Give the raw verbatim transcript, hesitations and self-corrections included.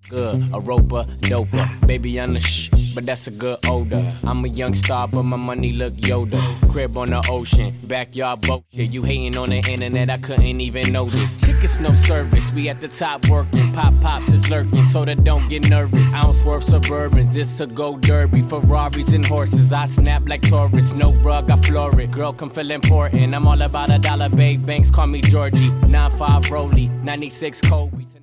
good, a roper, doper. Baby, I'm the shh, but that's a good odor. I'm a young star, but my money look Yoda. Crib on the ocean, backyard boat shit. You hating on the internet, I couldn't even notice. Tickets, no service, we at the top working. Pop pops is lurking, so that don't get nervous. I don't swerve Suburbans, this a go derby. Ferraris and horses, I snap like Taurus. No rug, I floor it. Girl, come feel important. I'm all about a dollar, babe. Banks call me Georgie. nine five Rollie, ninety-six Kobe.